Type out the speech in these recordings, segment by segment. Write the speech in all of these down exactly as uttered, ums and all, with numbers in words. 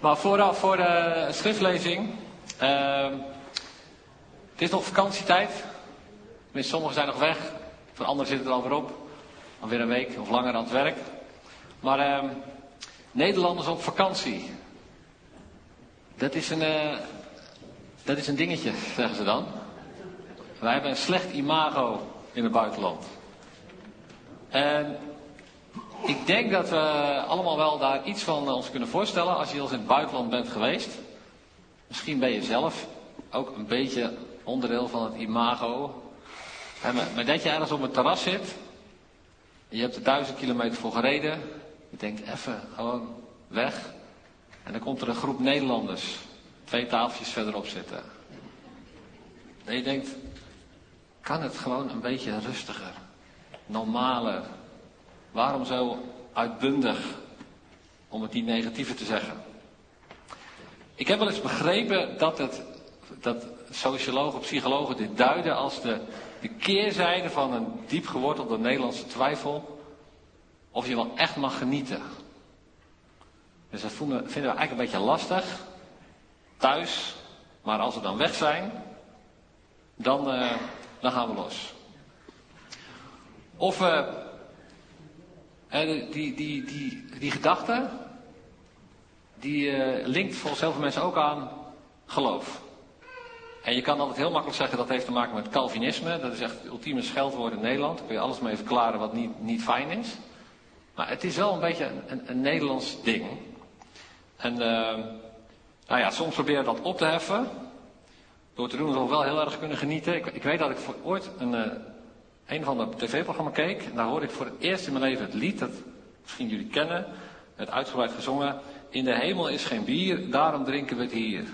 Maar vooraf voor de schriftlezing. Uh, het is nog vakantietijd. Tenminste, sommigen zijn nog weg. Voor anderen zitten er alweer op. Alweer een week of langer aan het werk. Maar uh, Nederlanders op vakantie. Dat is een, uh, dat is een dingetje, zeggen ze dan. Wij hebben een slecht imago in het buitenland. En ik denk dat we allemaal wel daar iets van ons kunnen voorstellen als je al in het buitenland bent geweest. Misschien ben je zelf ook een beetje onderdeel van het imago. Maar dat je ergens op een terras zit. Je hebt er duizend kilometer voor gereden. Je denkt even gewoon weg. En dan komt er een groep Nederlanders. Twee tafeltjes verderop zitten. En je denkt, kan het gewoon een beetje rustiger? Normaler? Waarom zo uitbundig? Om het niet negatiever te zeggen. Ik heb wel eens begrepen dat, het, dat sociologen, psychologen dit duiden als de, de keerzijde van een diep gewortelde Nederlandse twijfel. Of je wel echt mag genieten. Dus dat vinden we eigenlijk een beetje lastig. Thuis. Maar als we dan weg zijn. Dan, uh, dan gaan we los. Of uh, die, die, die, die, die gedachte. Die uh, linkt volgens heel veel mensen ook aan geloof. En je kan altijd heel makkelijk zeggen dat heeft te maken met Calvinisme. Dat is echt het ultieme scheldwoord in Nederland. Daar kun je alles mee verklaren wat niet, niet fijn is. Maar het is wel een beetje een, een, een Nederlands ding. En uh, nou ja, soms probeer je dat op te heffen. Door te doen alsof we wel heel erg kunnen genieten. Ik, ik weet dat ik voor ooit een, uh, een of ander tv-programma keek. En daar hoorde ik voor het eerst in mijn leven het lied. Dat misschien jullie kennen. Het uitgebreid gezongen. In de hemel is geen bier, daarom drinken we het hier.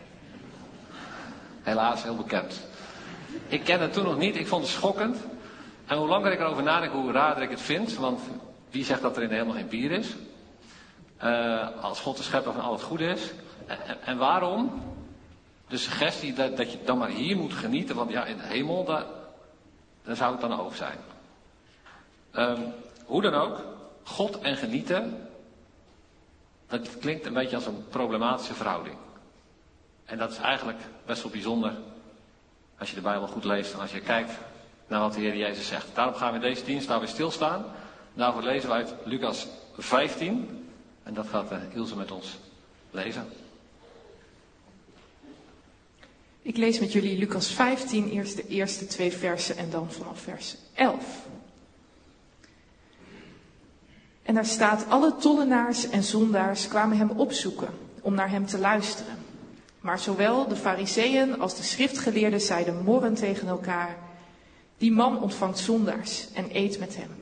Helaas, heel bekend. Ik kende het toen nog niet, ik vond het schokkend. En hoe langer ik erover nadenk, hoe raarder ik het vind. Want wie zegt dat er in de hemel geen bier is? Uh, als God de schepper van al het goede is. En, en, en waarom? De suggestie dat, dat je dan maar hier moet genieten. Want ja, in de hemel, daar, daar zou het dan over zijn. Um, hoe dan ook, God en genieten. Dat klinkt een beetje als een problematische verhouding. En dat is eigenlijk best wel bijzonder. Als je de Bijbel goed leest en als je kijkt naar wat de Heer Jezus zegt. Daarom gaan we in deze dienst daarbij stilstaan. Daarvoor lezen we uit Lucas vijftien. En dat gaat uh, Ilse met ons lezen. Ik lees met jullie Lucas vijftien, eerst de eerste twee versen en dan vanaf vers elf. En daar staat, alle tollenaars en zondaars kwamen hem opzoeken om naar hem te luisteren. Maar zowel de fariseeën als de schriftgeleerden zeiden morrend tegen elkaar, die man ontvangt zondaars en eet met hem.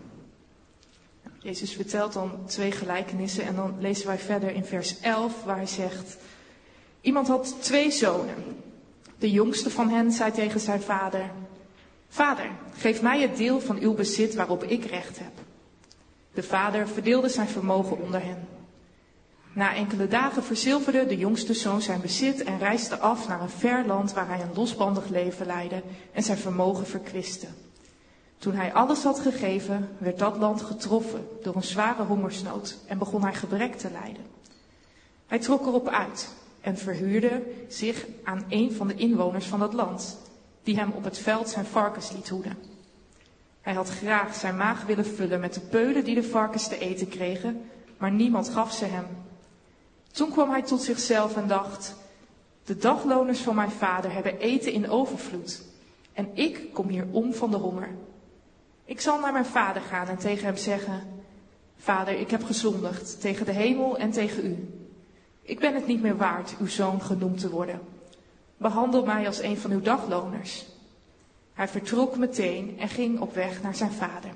Jezus vertelt dan twee gelijkenissen en dan lezen wij verder in vers elf waar hij zegt, iemand had twee zonen. De jongste van hen zei tegen zijn vader, vader, geef mij het deel van uw bezit waarop ik recht heb. De vader verdeelde zijn vermogen onder hen. Na enkele dagen verzilverde de jongste zoon zijn bezit en reisde af naar een ver land waar hij een losbandig leven leidde en zijn vermogen verkwiste. Toen hij alles had gegeven, werd dat land getroffen door een zware hongersnood en begon hij gebrek te lijden. Hij trok erop uit en verhuurde zich aan een van de inwoners van dat land, die hem op het veld zijn varkens liet hoeden. Hij had graag zijn maag willen vullen met de peulen die de varkens te eten kregen, maar niemand gaf ze hem. Toen kwam hij tot zichzelf en dacht, de dagloners van mijn vader hebben eten in overvloed en ik kom hier om van de honger. Ik zal naar mijn vader gaan en tegen hem zeggen, vader, ik heb gezondigd tegen de hemel en tegen u. Ik ben het niet meer waard uw zoon genoemd te worden. Behandel mij als een van uw dagloners. Hij vertrok meteen en ging op weg naar zijn vader.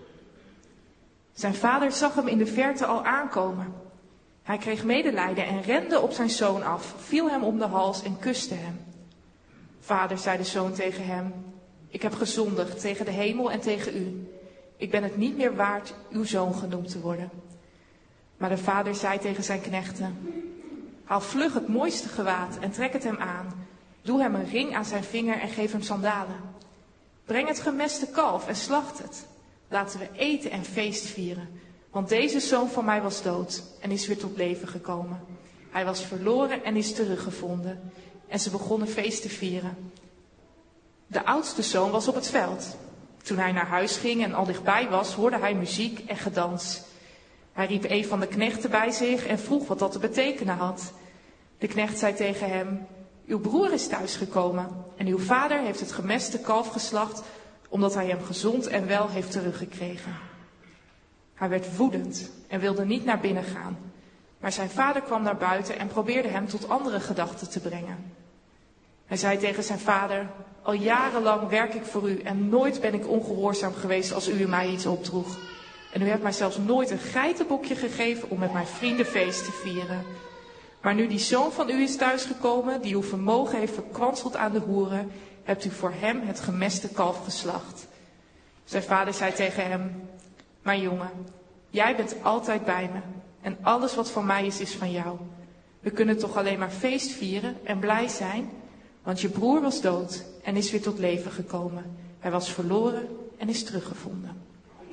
Zijn vader zag hem in de verte al aankomen. Hij kreeg medelijden en rende op zijn zoon af, viel hem om de hals en kuste hem. Vader, zei de zoon tegen hem, ik heb gezondigd tegen de hemel en tegen u. Ik ben het niet meer waard uw zoon genoemd te worden. Maar de vader zei tegen zijn knechten, haal vlug het mooiste gewaad en trek het hem aan. Doe hem een ring aan zijn vinger en geef hem sandalen. Breng het gemeste kalf en slacht het. Laten we eten en feest vieren. Want deze zoon van mij was dood en is weer tot leven gekomen. Hij was verloren en is teruggevonden. En ze begonnen feest te vieren. De oudste zoon was op het veld. Toen hij naar huis ging en al dichtbij was, hoorde hij muziek en gedans. Hij riep een van de knechten bij zich en vroeg wat dat te betekenen had. De knecht zei tegen hem: uw broer is thuisgekomen en uw vader heeft het gemeste kalf geslacht, omdat hij hem gezond en wel heeft teruggekregen. Hij werd woedend en wilde niet naar binnen gaan. Maar zijn vader kwam naar buiten en probeerde hem tot andere gedachten te brengen. Hij zei tegen zijn vader: al jarenlang werk ik voor u en nooit ben ik ongehoorzaam geweest als u mij iets opdroeg. En u hebt mij zelfs nooit een geitenbokje gegeven om met mijn vrienden feest te vieren. Maar nu die zoon van u is thuisgekomen, die uw vermogen heeft verkwanseld aan de hoeren, hebt u voor hem het gemeste kalf geslacht. Zijn vader zei tegen hem: mijn jongen, jij bent altijd bij me en alles wat van mij is, is van jou. We kunnen toch alleen maar feest vieren en blij zijn, want je broer was dood en is weer tot leven gekomen. Hij was verloren en is teruggevonden.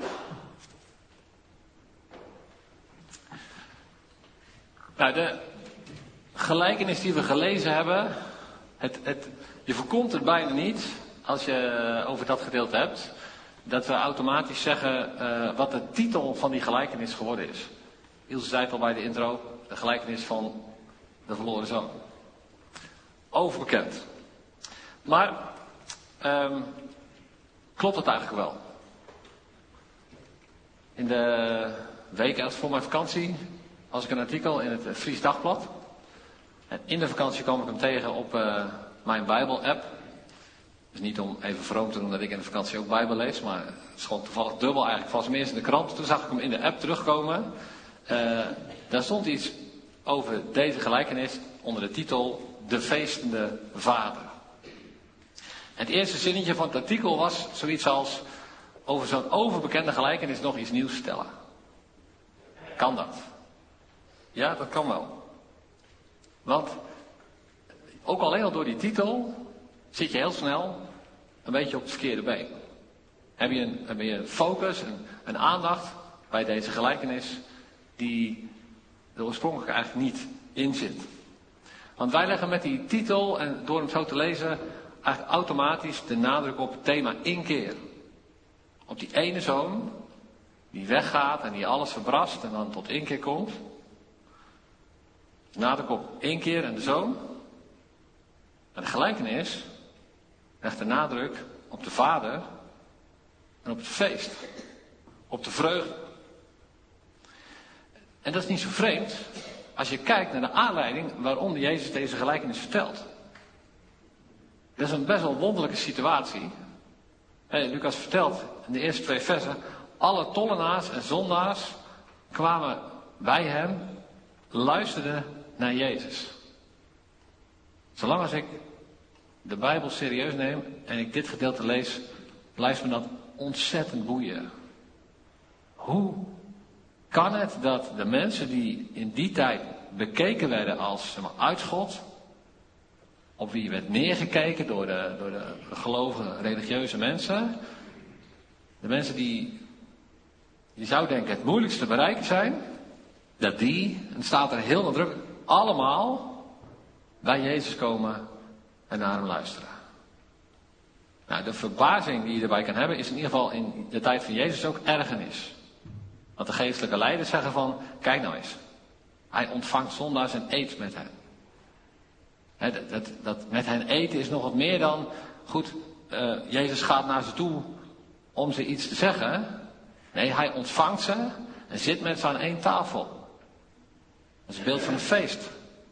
Nou, de gelijkenis die we gelezen hebben, het, het, je voorkomt het bijna niet als je over dat gedeelte hebt, dat we automatisch zeggen uh, wat de titel van die gelijkenis geworden is. Ilse zei het al bij de intro, de gelijkenis van de verloren zoon. Overbekend. Maar um, klopt het eigenlijk wel? In de week echt voor mijn vakantie las ik een artikel in het Fries Dagblad. En in de vakantie kwam ik hem tegen op uh, mijn Bijbel-app. Dus niet om even vroom te doen dat ik in de vakantie ook Bijbel lees, maar het is gewoon toevallig dubbel eigenlijk. Ik was eerst in de krant, toen zag ik hem in de app terugkomen. Uh, daar stond iets over deze gelijkenis onder de titel De feestende vader. En het eerste zinnetje van het artikel was zoiets als: over zo'n overbekende gelijkenis nog iets nieuws vertellen. Kan dat? Ja, dat kan wel. Want ook alleen al door die titel zit je heel snel een beetje op het verkeerde been. Heb je een, heb je een focus, een, een aandacht bij deze gelijkenis die er oorspronkelijk eigenlijk niet in zit. Want wij leggen met die titel en door hem zo te lezen eigenlijk automatisch de nadruk op het thema inkeer. Op die ene zoon die weggaat en die alles verbrast en dan tot inkeer komt. Nadruk op inkeer en de zoon. En de gelijkenis legt de nadruk op de vader en op het feest. Op de vreugde. En dat is niet zo vreemd als je kijkt naar de aanleiding waarom Jezus deze gelijkenis vertelt. Dat is een best wel wonderlijke situatie. Hey, Lucas vertelt in de eerste twee versen: alle tollenaars en zondaars kwamen bij hem, luisterden naar Jezus. Zolang als ik de Bijbel serieus neem en ik dit gedeelte lees, blijft me dat ontzettend boeien. Hoe kan het dat de mensen die in die tijd bekeken werden als zeg maar, uit God, op wie werd neergekeken door de, door de gelovige religieuze mensen, de mensen die, je zou denken het moeilijkst te bereiken zijn, dat die, en het staat er heel nadrukkelijk, allemaal bij Jezus komen en naar hem luisteren. Nou, de verbazing die je erbij kan hebben is in ieder geval in de tijd van Jezus ook ergernis. Want de geestelijke leiders zeggen van, kijk nou eens, hij ontvangt zondaars en eet met hen. He, dat, dat, dat met hen eten is nog wat meer dan, goed, uh, Jezus gaat naar ze toe om ze iets te zeggen. Nee, hij ontvangt ze en zit met ze aan één tafel. Dat is een beeld van een feest.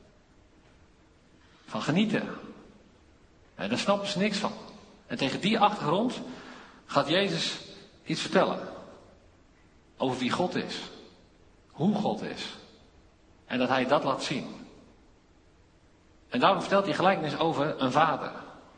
Van genieten. En daar snappen ze niks van. En tegen die achtergrond gaat Jezus iets vertellen. Over wie God is. Hoe God is. En dat hij dat laat zien. En daarom vertelt hij gelijkenis over een vader.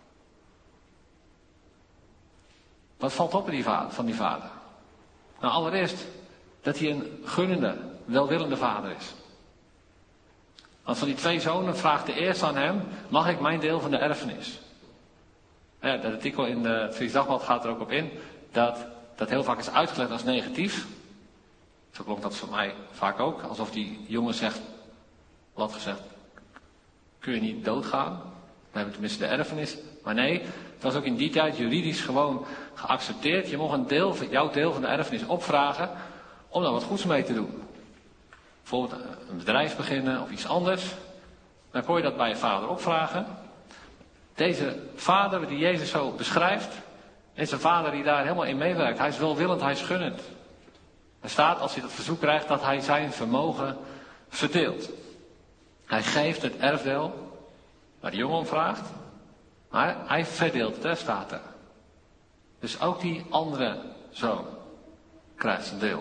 Wat valt op in die vader, van die vader? Nou, allereerst dat hij een gunnende, welwillende vader is. Want van die twee zonen vraagt de eerste aan hem: mag ik mijn deel van de erfenis? Ja, dat artikel in het Fries Dagblad gaat er ook op in dat dat heel vaak is uitgelegd als negatief. Zo klonk dat voor mij vaak ook, alsof die jongen zegt: Lot gezegd, kun je niet doodgaan? Dan hebben we tenminste de erfenis. Maar nee, het was ook in die tijd juridisch gewoon geaccepteerd. Je mocht een deel van, jouw deel van de erfenis opvragen om daar wat goeds mee te doen. Bijvoorbeeld een bedrijf beginnen of iets anders. Dan kon je dat bij je vader opvragen. Deze vader die Jezus zo beschrijft, is een vader die daar helemaal in meewerkt. Hij is welwillend, hij is gunnend. Er staat, als hij dat verzoek krijgt, dat hij zijn vermogen verdeelt. Hij geeft het erfdeel waar de jongen om vraagt. Maar hij verdeelt het, hè, staat er. Dus ook die andere zoon krijgt zijn deel.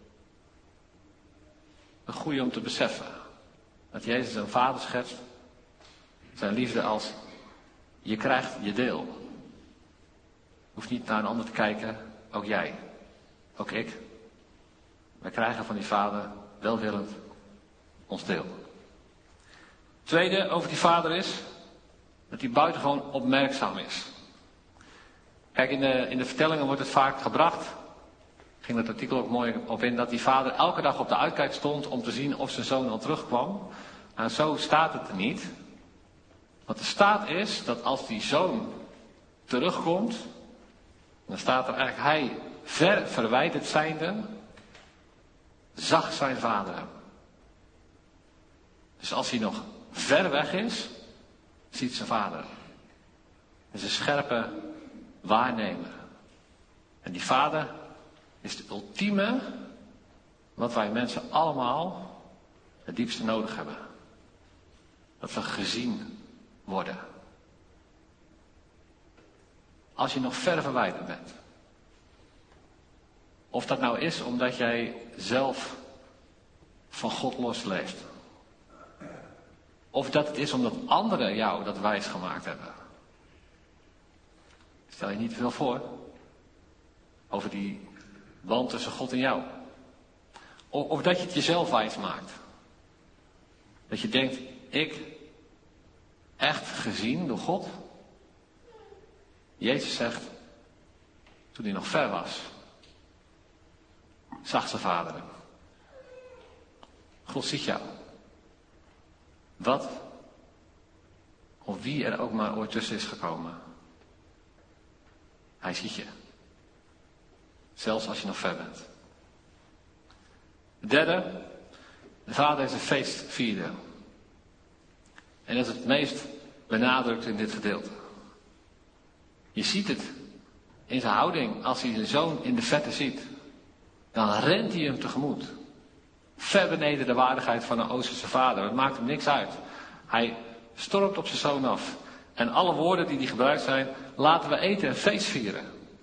Een goede om te beseffen. Dat Jezus een vader schetst. Zijn liefde als, je krijgt je deel. Je hoeft niet naar een ander te kijken. Ook jij. Ook ik. Wij krijgen van die vader welwillend ons deel. Tweede over die vader is dat hij buitengewoon opmerkzaam is. Kijk, in de, in de vertellingen wordt het vaak gebracht. Ging het artikel ook mooi op in dat die vader elke dag op de uitkijk stond om te zien of zijn zoon al terugkwam. En zo staat het er niet. Wat er staat is dat als die zoon terugkomt, dan staat er eigenlijk hij ver verwijderd zijnde, zag zijn vader hem. Dus als hij nog ver weg is, ziet zijn vader hem. Dat is een scherpe waarnemer. En die vader is de ultieme wat wij mensen allemaal het diepste nodig hebben. Dat we gezien worden. Als je nog ver verwijderd bent. Of dat nou is omdat jij zelf van God losleeft. Of dat het is omdat anderen jou dat wijs gemaakt hebben. Stel je niet te veel voor. Over die band tussen God en jou. Of, of dat je het jezelf wijs maakt. Dat je denkt, ik, echt gezien door God. Jezus zegt, toen hij nog ver was, zag zijn vader hem. God ziet jou. Wat of wie er ook maar ooit tussen is gekomen. Hij ziet je. Zelfs als je nog ver bent. De derde, de vader is een feestvierder. En dat is het meest benadrukt in dit gedeelte. Je ziet het in zijn houding als hij zijn zoon in de verte ziet. Dan rent hij hem tegemoet. Ver beneden de waardigheid van een Oosterse vader. Het maakt hem niks uit. Hij stormt op zijn zoon af. En alle woorden die hij gebruikt zijn, laten we eten en feest vieren.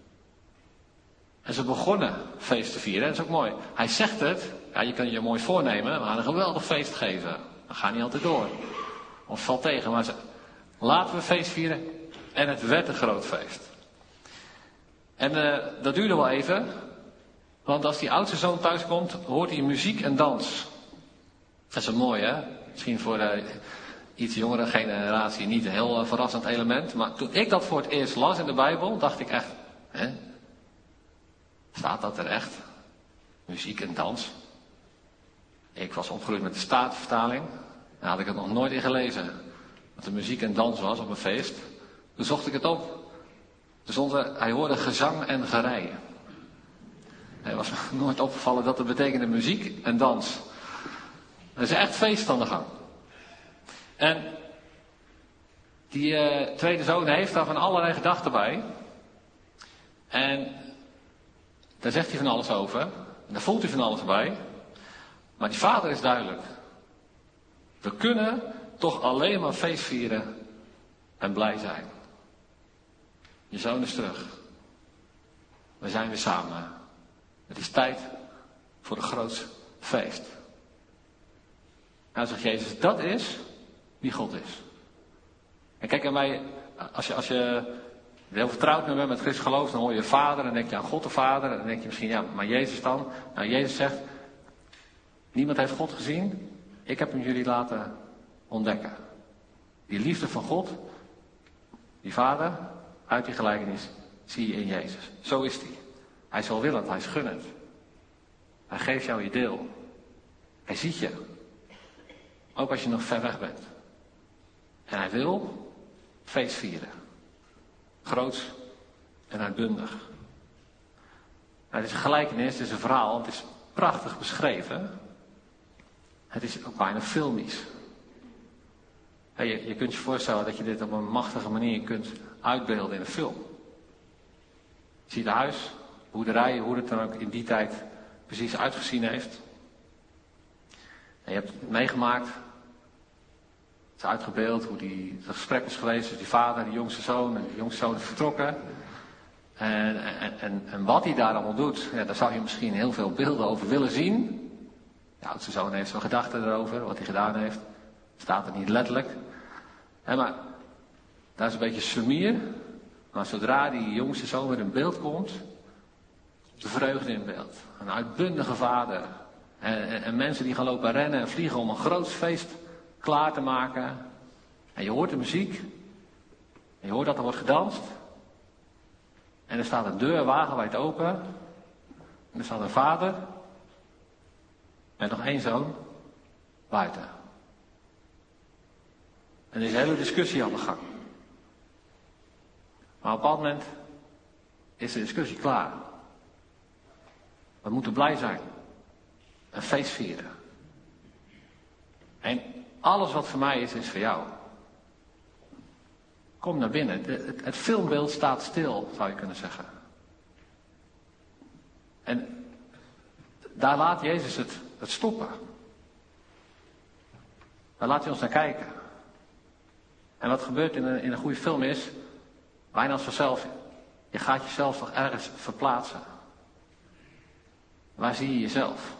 En ze begonnen feest te vieren. Dat is ook mooi. Hij zegt het. Ja, je kan je mooi voornemen. We gaan een geweldig feest geven. Dat gaat niet altijd door. Of valt tegen. Maar ze, laten we feest vieren. En het werd een groot feest. En uh, dat duurde wel even. Want als die oudste zoon thuis komt, hoort hij muziek en dans. Dat is een mooi, hè? Misschien voor uh, iets jongere generatie niet een heel uh, verrassend element. Maar toen ik dat voor het eerst las in de Bijbel, dacht ik echt, hè? Staat dat er echt? Muziek en dans? Ik was opgegroeid met de Statenvertaling. Daar had ik het nog nooit in gelezen. Dat er muziek en dans was op een feest. Toen zocht ik het op. Toen stond er, hij hoorde gezang en gerei. Hij was nooit opgevallen dat het betekende muziek en dans. Er is echt feest aan de gang. En die uh, tweede zoon heeft daar van allerlei gedachten bij. En daar zegt hij van alles over. En daar voelt hij van alles bij. Maar die vader is duidelijk. We kunnen toch alleen maar feest vieren en blij zijn. Je zoon is terug. We zijn weer samen. Het is tijd voor een groot feest. Nou zegt Jezus, dat is wie God is. En kijk, aan mij, als je, als je heel vertrouwd bent met Christus geloof, dan hoor je vader en dan denk je aan God de Vader. En dan denk je misschien, ja, maar Jezus dan? Nou, Jezus zegt, niemand heeft God gezien. Ik heb hem jullie laten ontdekken. Die liefde van God, die vader, uit die gelijkenis, zie je in Jezus. Zo is hij. Hij is welwillend, hij is gunnend. Hij geeft jou je deel. Hij ziet je. Ook als je nog ver weg bent. En hij wil feest vieren. Groots en uitbundig. Nou, het is een gelijkenis, het is een verhaal, het is prachtig beschreven. Het is ook bijna filmisch. Je, je kunt je voorstellen dat je dit op een machtige manier kunt uitbeelden in een film. Je ziet het huis, boerderijen, hoe het dan ook in die tijd precies uitgezien heeft. En je hebt het meegemaakt. Het is uitgebeeld hoe die, het gesprek is geweest tussen die vader, die jongste zoon. En die jongste zoon is vertrokken. En, en, en, en wat hij daar allemaal doet, ja, daar zou je misschien heel veel beelden over willen zien. De oudste zoon heeft zo'n gedachten erover, wat hij gedaan heeft. Staat er niet letterlijk. He, maar daar is een beetje sumier. Maar zodra die jongste zoon weer in beeld komt, de vreugde in beeld. Een uitbundige vader. En, en, en mensen die gaan lopen rennen en vliegen om een groot feest klaar te maken. En je hoort de muziek. En je hoort dat er wordt gedanst. En er staat een deur wagenwijd open. En er staat een vader. En nog één zoon. Buiten. En er is een hele discussie aan de gang. Maar op een bepaald moment is de discussie klaar. We moeten blij zijn. Een feest vieren. En alles wat voor mij is, is voor jou. Kom naar binnen. De, het, het filmbeeld staat stil, zou je kunnen zeggen. En daar laat Jezus het, het stoppen. Daar laat hij ons naar kijken. En wat gebeurt in een, in een goede film is, bijna als vanzelf, je gaat jezelf toch ergens verplaatsen. Waar zie je jezelf?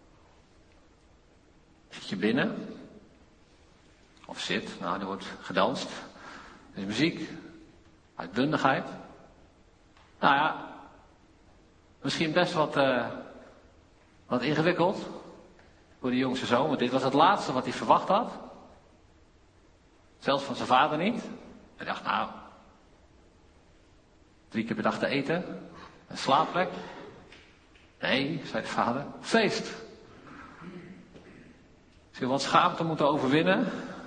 Zit je binnen? Of zit? Nou, er wordt gedanst. Er is muziek. Uitbundigheid. Nou ja, misschien best wat, uh, wat ingewikkeld voor die jongste zoon. Want dit was het laatste wat hij verwacht had. Zelfs van zijn vader niet. Hij dacht, nou, drie keer per dag te eten. Een slaapplek. Nee, zei de vader, feest. Ze wat schaamte moeten overwinnen.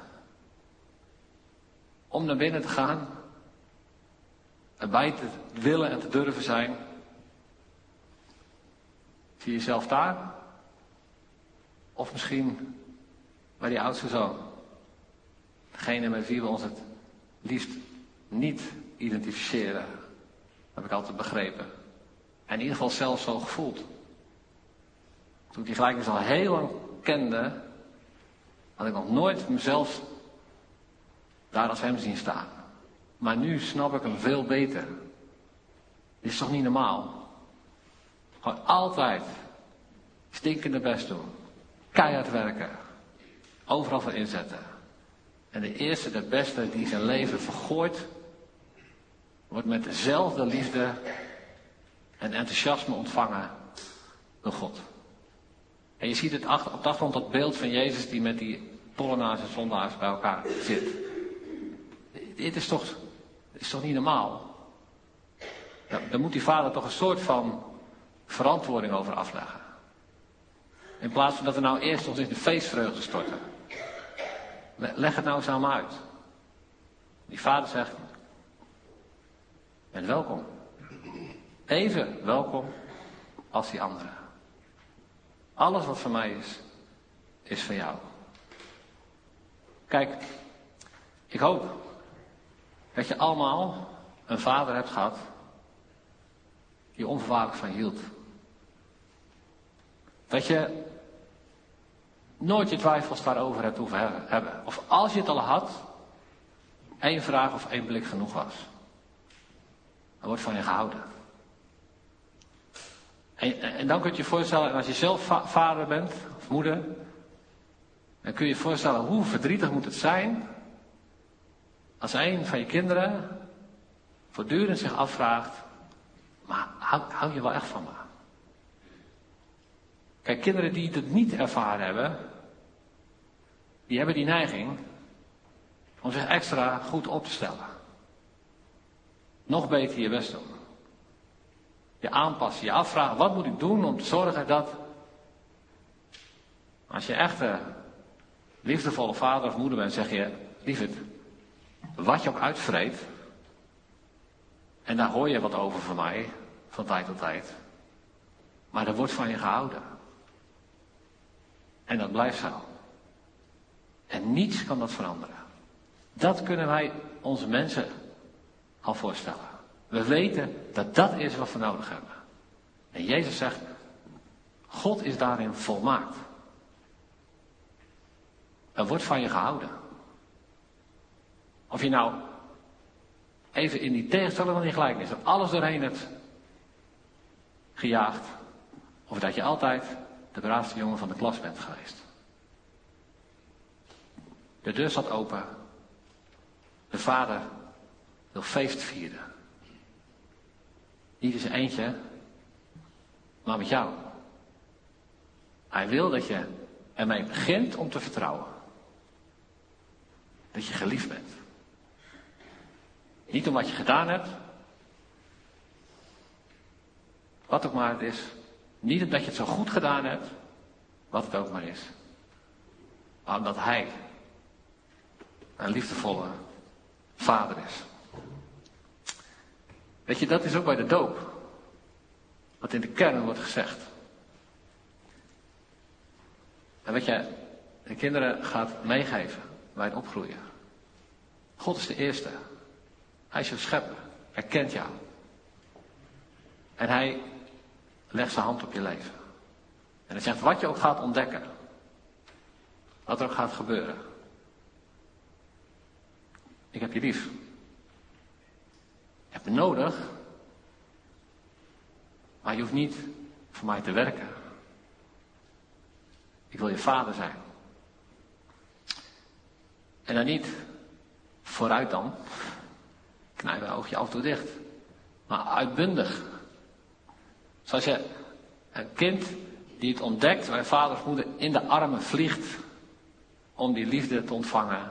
Om naar binnen te gaan. Erbij te willen en te durven zijn. Zie je jezelf daar? Of misschien bij die oudste zoon. Degene met wie we ons het liefst niet identificeren. Dat heb ik altijd begrepen. En in ieder geval zelf zo gevoeld. Toen ik die gelijkenis al heel lang kende, had ik nog nooit mezelf daar als hem zien staan. Maar nu snap ik hem veel beter. Dit is toch niet normaal? Gewoon altijd stinkende best doen. Keihard werken. Overal voor inzetten. En de eerste, de beste die zijn leven vergooit, wordt met dezelfde liefde en enthousiasme ontvangen door God. En je ziet het op de achtergrond dat beeld van Jezus die met die tollenaars en zondaars bij elkaar zit. Dit is toch, dit is toch niet normaal? Ja, daar moet die vader toch een soort van verantwoording over afleggen. In plaats van dat we nou eerst ons in de feestvreugde storten. Leg het nou eens aan me uit. Die vader zegt, ben welkom. Even welkom als die anderen. Alles wat van mij is, is van jou. Kijk, ik hoop dat je allemaal een vader hebt gehad die onvoorwaardelijk van je hield. Dat je nooit je twijfels daarover hebt hoeven hebben. Of als je het al had, één vraag of één blik genoeg was. Er wordt van je gehouden. En, en dan kun je je voorstellen, en als je zelf va- vader bent, of moeder, dan kun je je voorstellen hoe verdrietig moet het zijn als een van je kinderen voortdurend zich afvraagt, maar hou, hou je wel echt van me? Kijk, kinderen die het niet ervaren hebben, die hebben die neiging om zich extra goed op te stellen. Nog beter je best doen. Je aanpassen, je afvragen, wat moet ik doen om te zorgen dat, als je echt uh, liefdevolle vader of moeder bent, zeg je, lieverd, wat je ook uitvreet, en daar hoor je wat over van mij, van tijd tot tijd, maar er wordt van je gehouden. En dat blijft zo. En niets kan dat veranderen. Dat kunnen wij onze mensen al voorstellen. We weten dat dat is wat we nodig hebben. En Jezus zegt, God is daarin volmaakt. Er wordt van je gehouden. Of je nou even in die tegenstelling van die gelijkenis, dat alles doorheen hebt gejaagd, of dat je altijd de braafste jongen van de klas bent geweest. De deur staat open. De vader wil feest vieren. Niet in zijn eentje, maar met jou. Hij wil dat je ermee begint om te vertrouwen. Dat je geliefd bent. Niet om wat je gedaan hebt. Wat ook maar het is. Niet omdat je het zo goed gedaan hebt. Wat het ook maar is. Maar omdat hij een liefdevolle vader is. Weet je, dat is ook bij de doop. Wat in de kern wordt gezegd. En wat je de kinderen gaat meegeven bij het opgroeien. God is de eerste. Hij is je schepper. Hij kent jou. En hij legt zijn hand op je leven. En hij zegt, wat je ook gaat ontdekken. Wat er ook gaat gebeuren. Ik heb je lief. Je hebt me nodig. Maar je hoeft niet voor mij te werken. Ik wil je vader zijn. En dan niet vooruit dan. Knijp je oogje af en toe dicht. Maar uitbundig. Zoals je een kind die het ontdekt, waar vader of moeder in de armen vliegt. Om die liefde te ontvangen.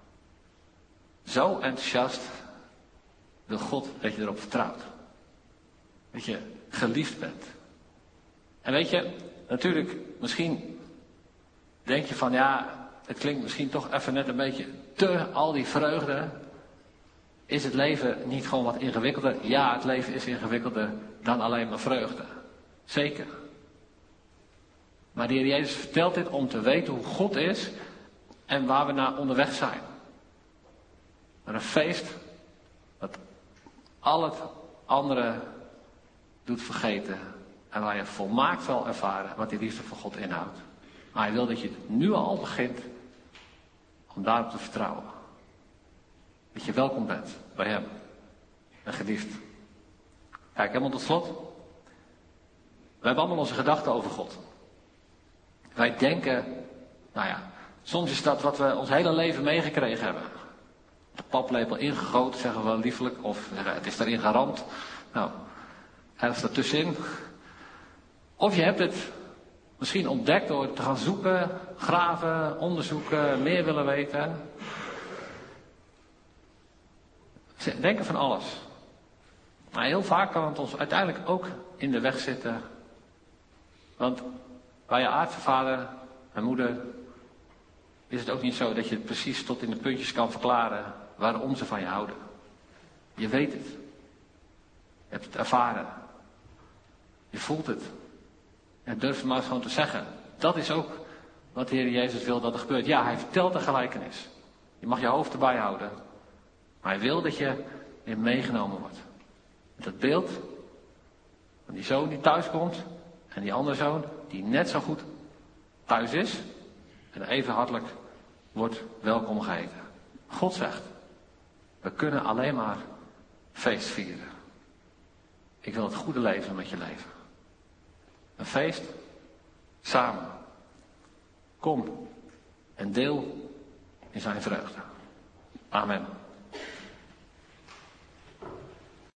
Zo enthousiast wil God dat je erop vertrouwt. Dat je geliefd bent. En weet je, natuurlijk, misschien denk je van ja, het klinkt misschien toch even net een beetje te al die vreugde. Is het leven niet gewoon wat ingewikkelder? Ja, het leven is ingewikkelder dan alleen maar vreugde. Zeker. Maar de Heer Jezus vertelt dit om te weten hoe God is en waar we naar onderweg zijn. Maar een feest dat al het andere doet vergeten. En waar je volmaakt zal ervaren wat die liefde voor God inhoudt. Maar hij wil dat je nu al begint om daarop te vertrouwen. Dat je welkom bent bij hem. En geliefd. Kijk, helemaal tot slot. We hebben allemaal onze gedachten over God. Wij denken, nou ja, soms is dat wat we ons hele leven meegekregen hebben. De paplepel ingegoten, zeggen we wel liefelijk. Of het is erin geramd. Nou, ergens ertussenin. Of je hebt het misschien ontdekt door te gaan zoeken, graven, onderzoeken, meer willen weten. Denken van alles. Maar heel vaak kan het ons uiteindelijk ook in de weg zitten. Want bij je aardse vader en moeder is het ook niet zo dat je het precies tot in de puntjes kan verklaren waarom ze van je houden. Je weet het. Je hebt het ervaren. Je voelt het. En durf het maar eens gewoon te zeggen. Dat is ook wat de Heer Jezus wil dat er gebeurt. Ja, hij vertelt de gelijkenis. Je mag je hoofd erbij houden. Maar hij wil dat je weer meegenomen wordt. Met dat beeld van die zoon die thuis komt. En die andere zoon die net zo goed thuis is. En even hartelijk wordt welkom geheten. God zegt. We kunnen alleen maar feest vieren. Ik wil het goede leven met je leven. Een feest. Samen. Kom en deel in zijn vreugde. Amen.